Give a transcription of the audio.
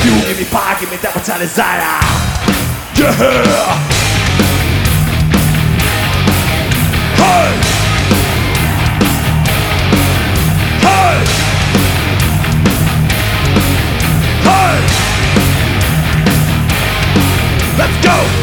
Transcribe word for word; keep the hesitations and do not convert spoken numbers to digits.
You give me fire, give me that much desire. Yeah. Hey. Hey. Hey. Let's go.